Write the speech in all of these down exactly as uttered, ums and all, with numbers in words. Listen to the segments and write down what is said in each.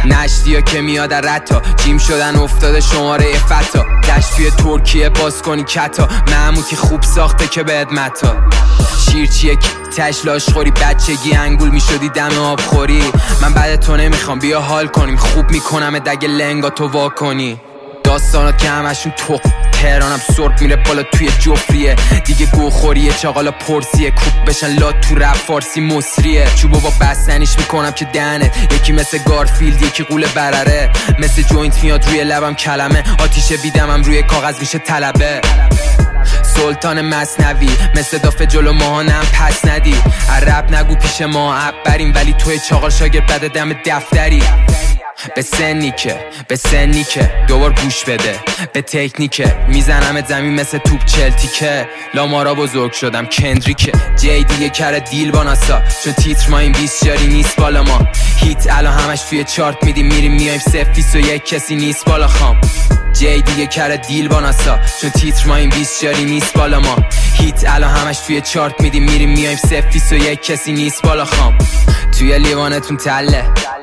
نشتیا که میاد رتا جیم شدن افتاده شماره فتا دشت توی ترکیه باز کنی کتا محمودی خوب ساخته که بهت متا شیر چیه که تش لاش خوری بچگی انگول میشدی دم آب خوری من بعد تو نمیخوام بیا حال کنیم خوب میکنم دگه لنگا تو وا کنی داستانات که همشون تو تهرانم سرب میره بالا توی جفریه دیگه گوخوریه چاقالا پرسیه کوب بشن لات تو رپ فارسی مصریه چوبو با بستنیش میکنم که دهنت یکی مثل گارفیلد یکی قول برره مثل جوینت میاد روی لبم کلمه آتیش بیدمم روی کاغذ میشه طلبه سلطان مثنوی مثل دافه جلو ماهانم پس ندی عرب نگو پیش ما عب بریم ولی توی چاقال شاگرد بده دم دفتری به سنی که به سنی که دوبار گوش بده به تکنیکه میزنم زمین مثل توپ چلتی که لامارا بزرگ شدم کندریکه جی دیگه کره دیل با ناسا چون تیتر ما این بیست جاری نیست بالا ما هیت الان همش توی چارت میدیم میریم میایم سفیس و یک کسی نیست بالا خام جی دیگه کره دیل با ناسا چون تیتر ما این بیست جاری نیست بالا ما هیت الان همش توی چارت میدیم میریم میایم سفیس و یک کسی نیست بالا خام توی لیوانتون تله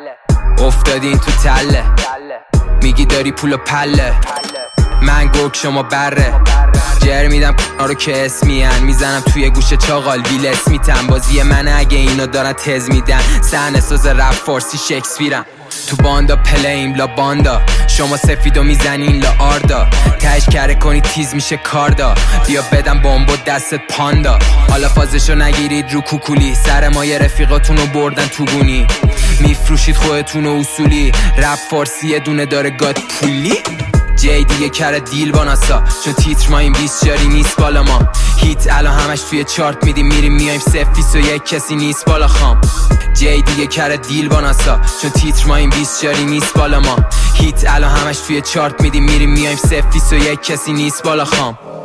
افتادین تو تله میگی داری پول و پله من گرگ شما بره جر میدم کنا رو که اسمین میزنم توی گوشه چاقال ویل اسمیتم بازی من اگه اینو دارن تز میدن صحنه ساز رپ فارسی شکسپیرم تو باندا پلیم لا باندا شما سفیدو میزنین لا آردا تش کره کنی تیز میشه کاردا بیا بدم بمبو دستت پاندا حالا فازشو نگیرید رو کوکولی سر ما یه رفیقاتونو بردن تو گونی میفروشید خودتونو اصولی رپ فارسی یه دونه داره گاد پولی جی دیگه کره دیل با ناسا چون تیتر ما این بیست جاری نیست بالا ما هیت الان همش توی چارت میدیم میریم میایم سفیس و یک کسی نیست بالا خام جی دیگه کره دیل با ناسا چون تیتر ما این بیست جاری نیست بالا ما هیت الان همش توی چارت میدیم میریم میایم سفیس و یک کسی نیست بالا خام